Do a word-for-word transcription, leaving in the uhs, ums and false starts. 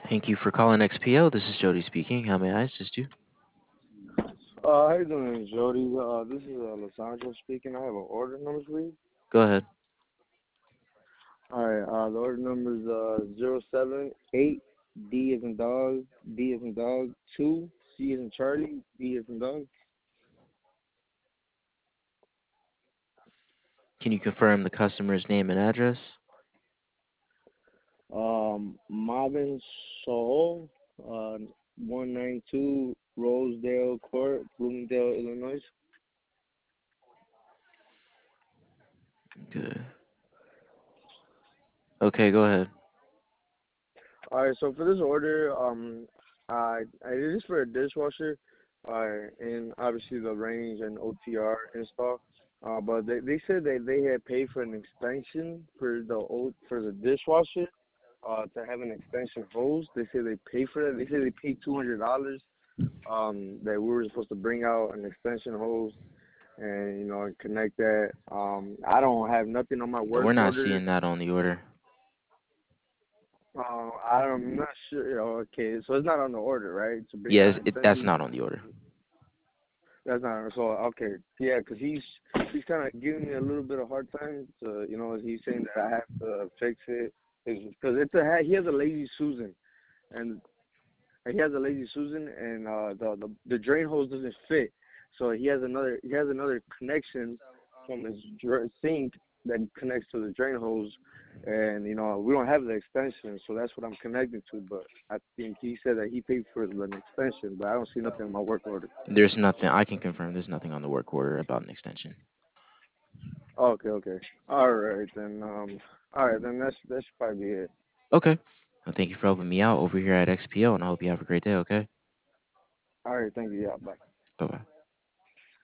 Thank you for calling X P O. This is Jody speaking. How may I assist you? Uh, how you doing, Jody? Uh, this is uh, Lissandro speaking. I have an order number for you. Go ahead. All right. Uh, the order number is uh zero seven eight D as in dog, D as in dog, two C as in Charlie, D as in dog. Can you confirm the customer's name and address? Um, Marvin Soul, uh, one nine two Rosedale Court, Bloomingdale, Illinois. Good. Okay, go ahead. All right. So for this order, um, I I it is for a dishwasher, uh, and obviously the range and O T R install. Uh, but they, they said that they had paid for an extension for the old for the dishwasher, uh, to have an extension hose. They said they paid for that. They said they paid two hundred dollars. Um, that we were supposed to bring out an extension hose and you know connect that. Um, I don't have nothing on my work We're not order. seeing that on the order. Uh, I'm not sure. You know, okay, so it's not on the order, right? To bring out Yes, an it, that's extension. not on the order. That's not so. Okay, yeah, because he's he's kind of giving me a little bit of hard time. To you know, he's saying that I have to fix it because it's a he has a lazy Susan, and he has a lazy Susan, and uh, the, the the drain hose doesn't fit. So he has another he has another connection from his dr- sink that connects to the drain hose, and you know we don't have the extension, so that's what I'm connected to. But I think he said that he paid for an extension, but I don't see nothing in my work order. There's nothing, I can confirm there's nothing on the work order about an extension. Okay, okay, all right then. Um, all right then. That's that should probably be it. Okay. Well, thank you for helping me out over here at X P O, and I hope you have a great day, okay? All right, thank you. Yeah, bye. Bye bye.